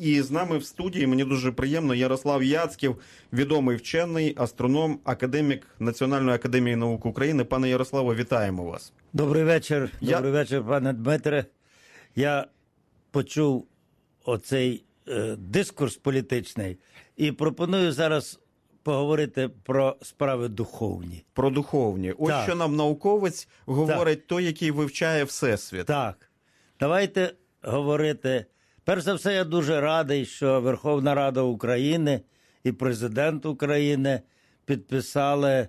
І з нами в студії, мені дуже приємно, Ярослав Яцьків, відомий вчений, астроном, академік Національної академії наук України. Пане Ярославе, вітаємо вас. Добрий вечір, пане Дмитре. Я почув оцей дискурс політичний і пропоную зараз поговорити про справи духовні. Про духовні. Ось так. Що нам науковець говорить, так. Той, який вивчає Всесвіт. Так. Давайте говорити. Перш за все, я дуже радий, що Верховна Рада України і Президент України підписали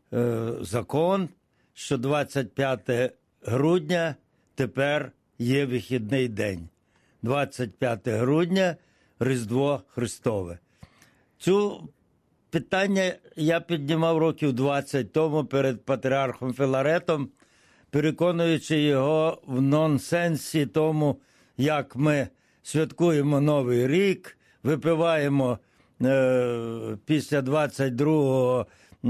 закон, що 25 грудня тепер є вихідний день. 25 грудня – Різдво Христове. Цю питання я піднімав років 20 тому перед патріархом Філаретом, переконуючи його в нонсенсі тому, як ми святкуємо Новий рік, випиваємо після 22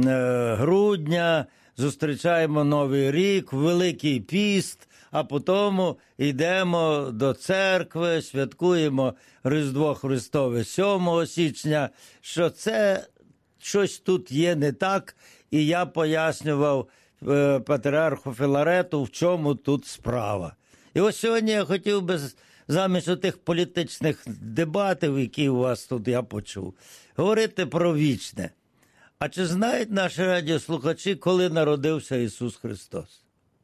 грудня, зустрічаємо Новий рік, Великий піст, а потім йдемо до церкви, святкуємо Різдво Христове 7 січня, що це щось тут є не так, і я пояснював патріарху Філарету, в чому тут справа. І ось сьогодні я хотів би замість тих політичних дебатів, які у вас тут я почув, говорити про вічне. А чи знають наші радіослухачі, коли народився Ісус Христос?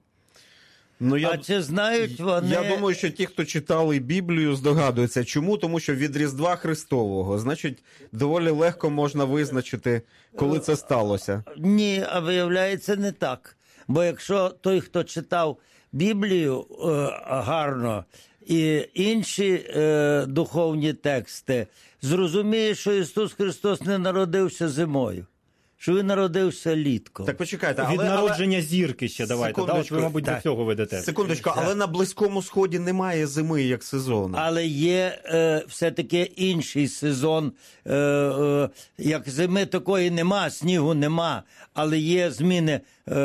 А чи знають вони... Я думаю, що ті, хто читали Біблію, здогадуються. Чому? Тому що від Різдва Христового. Значить, доволі легко можна визначити, коли це сталося. Ні, а виявляється не так. Бо якщо той, хто читав Біблію гарно і інші духовні тексти, зрозуміє, що Ісус Христос не народився зимою, що Він народився літком. Так почекайте, від народження зірки ще давайте. Ви, мабуть, до цього ведете. Секундочку, але на Близькому Сході немає зими як сезону. Але є все-таки інший сезон. Як зими такої нема, снігу нема, але є зміни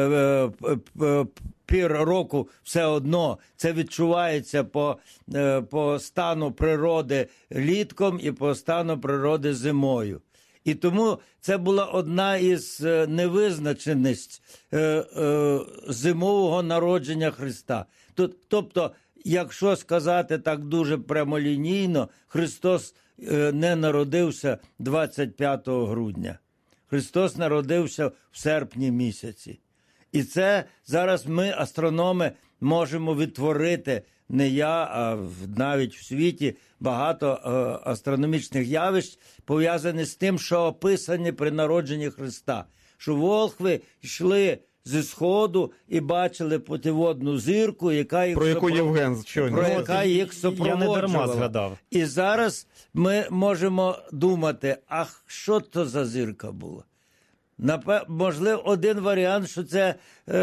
пір року все одно. Це відчувається по стану природи літком і по стану природи зимою. І тому це була одна із невизначеностей зимового народження Христа. Тобто, якщо сказати так дуже прямолінійно, Христос не народився 25 грудня. Христос народився в серпні місяці. І це зараз ми, астрономи, можемо відтворити, не я, а навіть в світі, багато астрономічних явищ, пов'язані з тим, що описані при народженні Христа. Що волхви йшли зі сходу і бачили путеводну зірку, яка їх супроводжувала. І зараз ми можемо думати, а що то за зірка була? Можливо, один варіант, що це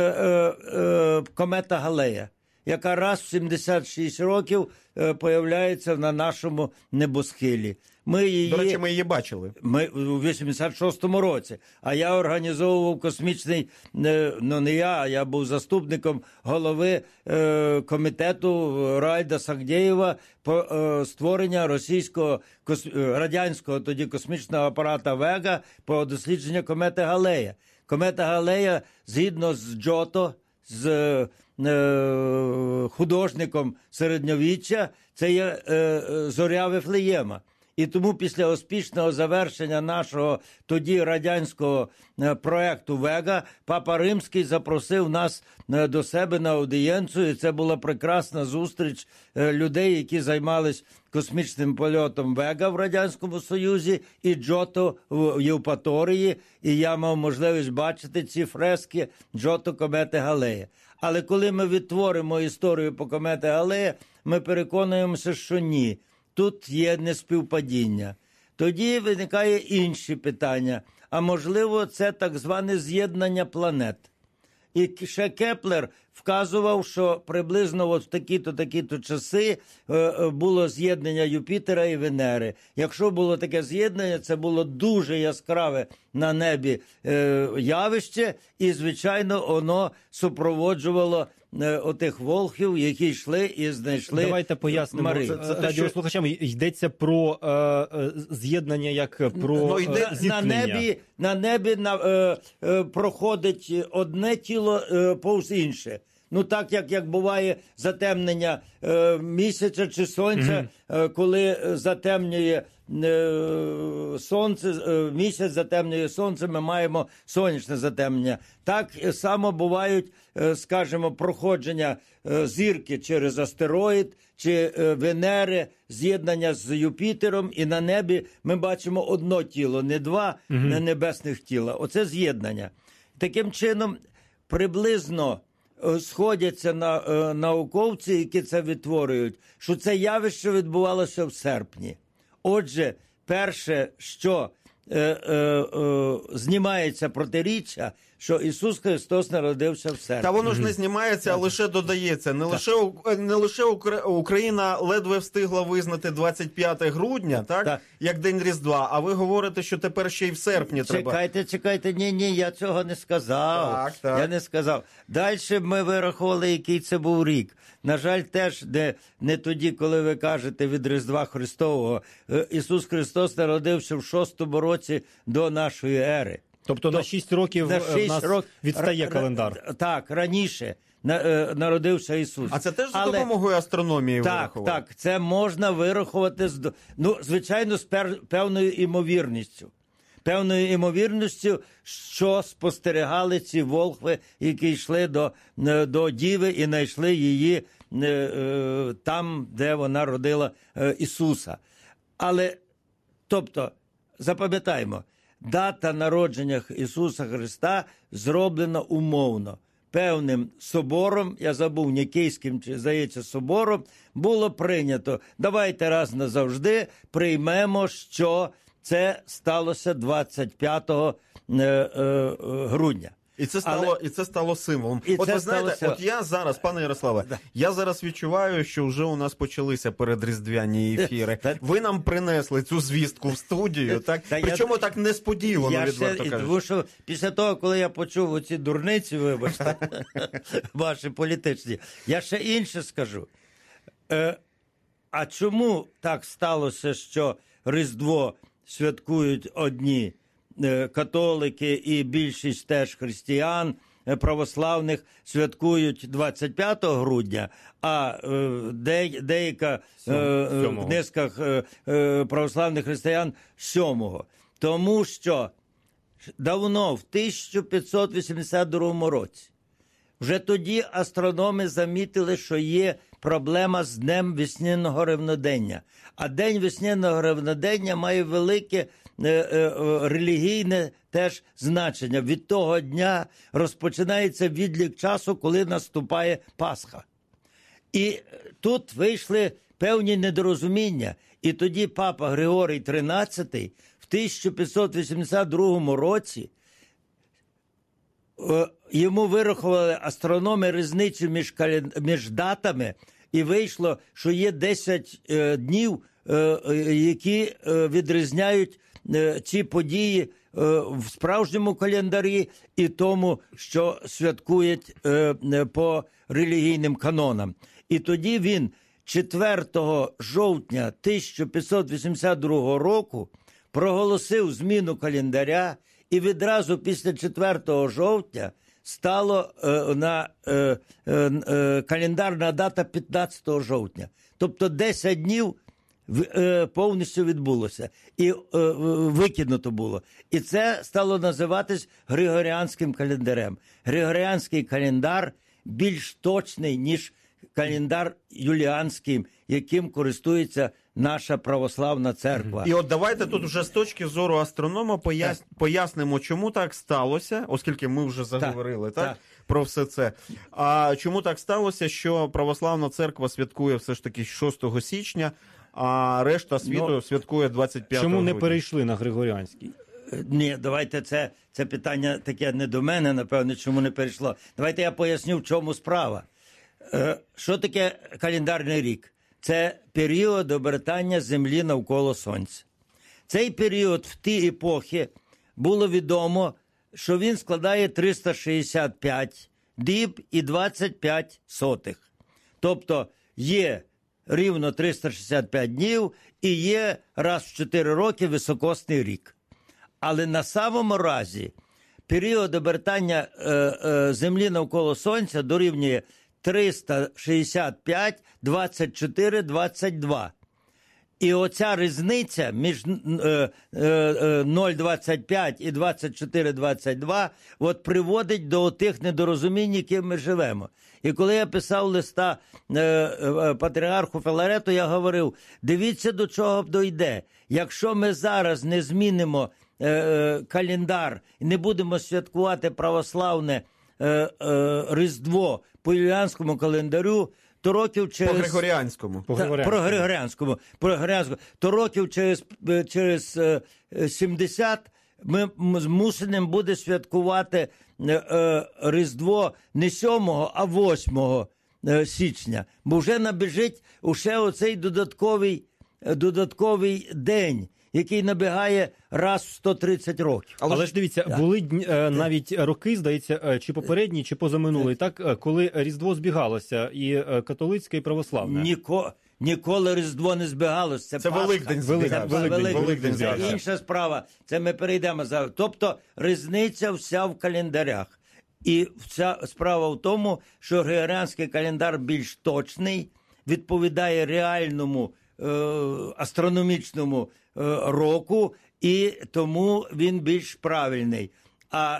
комета Галея, яка раз в 76 років появляється на нашому небосхилі. До речі, ми її бачили. Ми у 86-му році. А я організовував космічний, не я, а я був заступником голови комітету Райда Сагдєєва по створення радянського тоді космічного апарата Вега по дослідженню комети Галея. Комета Галея, згідно з Джото, з художником середньовіччя, це є зоря Вифлеєма. І тому після успішного завершення нашого тоді радянського проекту Вега, Папа Римський запросив нас до себе на аудієнцію. І це була прекрасна зустріч людей, які займались космічним польотом Вега в Радянському Союзі і Джото в Євпаторії. І я мав можливість бачити ці фрески Джото комети Галея. Але коли ми відтворимо історію по комети Галея, ми переконуємося, що ні. Тут є неспівпадіння. Тоді виникає інші питання. А можливо, це так зване з'єднання планет. І ще Кеплер вказував, що приблизно от в такі-то часи було з'єднання Юпітера і Венери. Якщо було таке з'єднання, це було дуже яскраве на небі явище, і, звичайно, воно супроводжувало отих волхів, які йшли і знайшли Давайте пояснимо Марію. радіослухачам. Йдеться про з'єднання, як про зіткнення. На небі проходить одне тіло повз інше. Ну так, як буває затемнення місяця чи сонця, коли затемнює сонце, місяць затемнює сонце, ми маємо сонячне затемнення. Так само бувають, скажімо, проходження зірки через астероїд чи Венери, з'єднання з Юпітером, і на небі ми бачимо одно тіло, не два небесних тіла. Оце з'єднання. Таким чином, приблизно сходяться науковці, які це відтворюють, що це явище відбувалося в серпні. Отже, перше, що знімається протиріччя, що Ісус Христос народився в серпні. Та воно ж не знімається, а лише додається. Не лише Україна ледве встигла визнати 25 грудня, так? Як День Різдва, а ви говорите, що тепер ще й в серпні треба. Чекайте, ні, я цього не сказав. Так. Я не сказав. Далі ми вирахували, який це був рік. На жаль, теж не тоді, коли ви кажете від Різдва Христового. Ісус Христос народився в 6-му році до нашої ери. Тобто на 6 років в нас відстає календар. Так, раніше народився Ісус. А це теж за допомогою астрономії вирахувати? Так, це можна вирахувати, звичайно, з певною імовірністю. Певною імовірністю, що спостерігали ці волхви, які йшли до Діви і знайшли її там, де вона родила Ісуса. Але, тобто, запам'ятаємо, дата народження Ісуса Христа зроблена умовно. Певним собором, я забув, Нікейським, чи, здається, собором, було прийнято. Давайте раз назавжди приймемо, що це сталося 25 грудня. І це стало символом. От ви знаєте, от я зараз, пане Ярославе, я зараз відчуваю, що вже у нас почалися передріздвяні ефіри. Ви нам принесли цю звістку в студію, так? Причому так несподівано, відверто кажучи. Тому що після того, коли я почув оці дурниці, вибачте, ваші політичні, я ще інше скажу. А чому так сталося, що Різдво святкують одні католики і більшість теж християн, православних святкують 25 грудня, а деяка в низках православних християн 7-го. Тому що давно, в 1582 році, вже тоді астрономи замітили, що є проблема з Днем весняного рівнодення. А День весняного рівнодення має велике релігійне теж значення. Від того дня розпочинається відлік часу, коли наступає Пасха. І тут вийшли певні недорозуміння. І тоді папа Григорій XIII в 1582 році йому вирахували астрономи різницю між датами, і вийшло, що є 10 днів, які відрізняють ці події в справжньому календарі і тому, що святкують по релігійним канонам. І тоді він 4 жовтня 1582 року проголосив зміну календаря, і відразу після 4 жовтня стало календарна дата 15 жовтня. Тобто 10 днів повністю відбулося. І викинуто було. І це стало називатись Григоріанським календарем. Григоріанський календар більш точний, ніж календар юліанський, яким користується наша православна церква. І от давайте тут вже з точки зору астронома пояснимо, чому так сталося, оскільки ми вже заговорили про все це. А чому так сталося, що православна церква святкує все ж таки 6 січня, а решта світу святкує 25 Чому грудня? не перейшли на Григоріанський? Ні, давайте це питання таке не до мене, напевно, чому не перейшло. Давайте я поясню, в чому справа. Що таке календарний рік? Це період обертання Землі навколо Сонця. Цей період в ті епохи було відомо, що він складає 365 діб і 25 сотих. Тобто є рівно 365 днів і є раз в 4 роки високосний рік. Але на самому разі період обертання Землі навколо Сонця дорівнює 365, 24, 22. І оця різниця між 0,25 і 24,22 от приводить до тих недорозумінь, які ми живемо. І коли я писав листа патріарху Філарету, я говорив, дивіться, до чого дойде. Якщо ми зараз не змінимо календар і не будемо святкувати православне Різдво по юліанському календарю, то років через... По Григоріанському. То років через 70 ми змушеним буде святкувати Різдво не 7, а 8 січня. Бо вже набіжить оцей додатковий день, який набігає раз в 130 років. Але ж дивіться, були навіть роки, здається, чи попередні, чи позаминулий, так, коли Різдво збігалося, і католицьке, і православне. Ніколи Різдво не збігалося. Це Великдень збігалося. Це інша справа. Це ми перейдемо зараз. Тобто різниця вся в календарях. І вся справа в тому, що григоріанський календар більш точний, відповідає реальному астрономічному року, і тому він більш правильний. А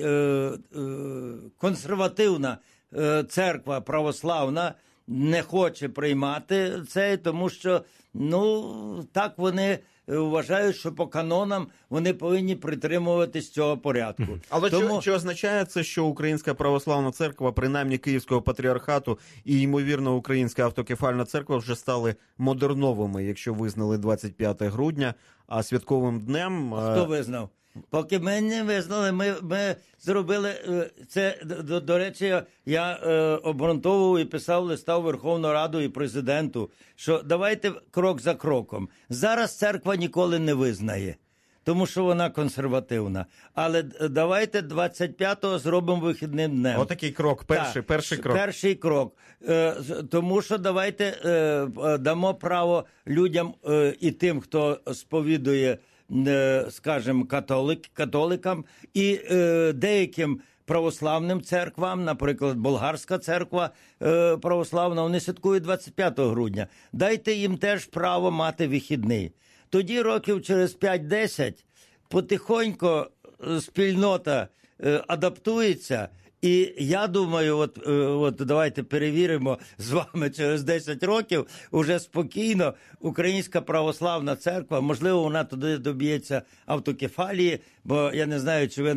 консервативна церква православна не хоче приймати це, тому що, так вони вважають, що по канонам вони повинні притримуватись цього порядку. Але чи означає це, що Українська православна церква, принаймні Київського патріархату і, ймовірно, Українська автокефальна церква вже стали модерновими, якщо визнали 25 грудня, а святковим днем... Хто визнав? Поки ми не визнали, ми зробили це, до речі, я обґрунтовував і писав листа в Верховну Раду і президенту, що давайте крок за кроком. Зараз церква ніколи не визнає, тому що вона консервативна. Але давайте 25-го зробимо вихідним днем. Отакий крок, перший крок. Перший крок. Тому що давайте дамо право людям і тим, хто сповідує, скажімо, католикам і деяким православним церквам, наприклад, Болгарська церква православна, вони святкують 25 грудня. Дайте їм теж право мати вихідний. Тоді років через 5-10 потихоньку спільнота адаптується. І я думаю, от давайте перевіримо з вами через 10 років, уже спокійно Українська православна церква, можливо, вона туди доб'ється автокефалії, бо я не знаю, чи ви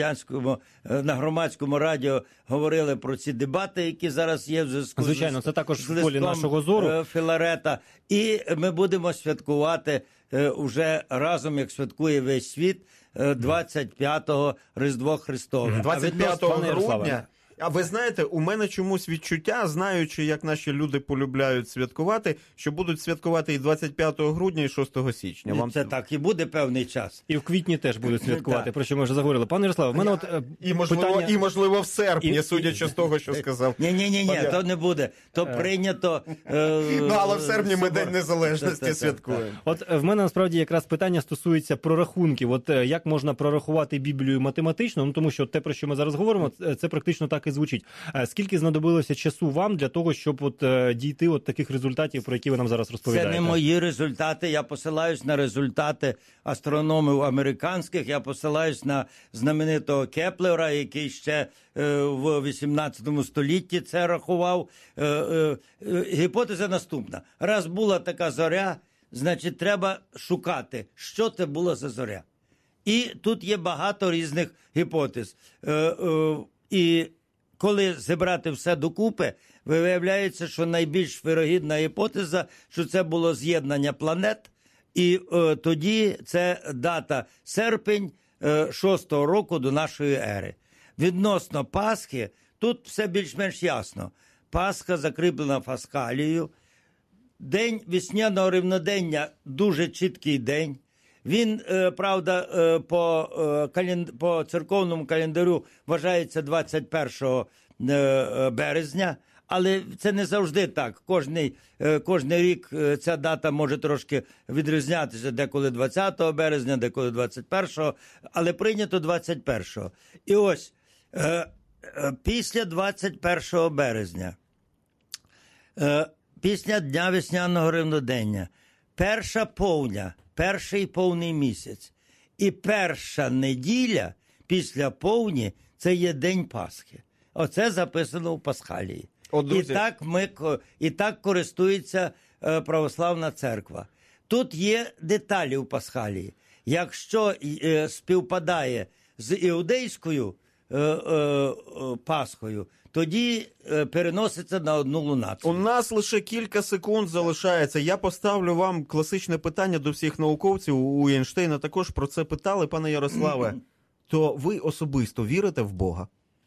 на громадському радіо говорили про ці дебати, які зараз є в зв'язку звичайно, це також в полі нашого зору. Філарета. І ми будемо святкувати уже разом, як святкує весь світ, 25-го Різдво Христове. 25 грудня. А ви знаєте, у мене чомусь відчуття, знаючи, як наші люди полюбляють святкувати, що будуть святкувати і 25 грудня, і 6 січня. Вам це так і буде певний час. І в квітні теж будуть святкувати, про що ми вже заговорили. Пане Ярославе, в мене можливо, в серпні, судячи з того, що сказав. Ні, то не буде. То прийнято... Але в серпні ми День Незалежності святкуємо. От в мене, насправді, якраз питання стосується прорахунків. От як можна прорахувати Біблію математично? Тому що те, про що ми зараз говоримо, це практично так і звучить. Скільки знадобилося часу вам для того, щоб дійти таких результатів, про які ви нам зараз розповідаєте? Це не мої результати. Я посилаюсь на результати астрономів американських. Я посилаюсь на знаменитого Кеплера, який ще в 18 столітті це рахував. Гіпотеза наступна. Раз була така зоря, значить треба шукати, що це була за зоря. І тут є багато різних гіпотез. І коли зібрати все докупи, виявляється, що найбільш вірогідна гіпотеза, що це було з'єднання планет, і тоді це дата серпень 6-го року до нашої ери. Відносно Пасхи, тут все більш-менш ясно. Пасха закріплена Паскалією. День весняного рівнодення – дуже чіткий день. Він, правда, по церковному календарю вважається 21 березня. Але це не завжди так. Кожний рік ця дата може трошки відрізнятися. Деколи 20 березня, деколи 21-го, але прийнято 21-го. І ось, після 21 березня, після Дня весняного рівнодення, перша повня, перший повний місяць і перша неділя після повні – це є День Пасхи. Оце записано у Пасхалії. І так користується православна церква. Тут є деталі у Пасхалії. Якщо співпадає з іудейською Пасхою, тоді переноситься на одну лунацію. У нас лише кілька секунд залишається. Я поставлю вам класичне питання до всіх науковців. У Ейнштейна також про це питали, пане Ярославе. То ви особисто вірите в Бога?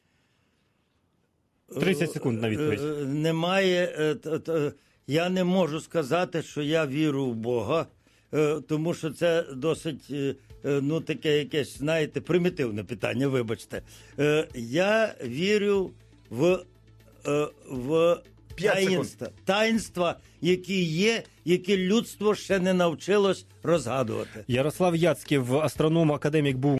30 секунд на відповідь. Немає. Я не можу сказати, що я вірю в Бога, тому що це досить, таке якесь, знаєте, примітивне питання, вибачте. Я вірю в таїнства, які є, які людство ще не навчилось розгадувати. Ярослав Яцьків, астроном, академік, був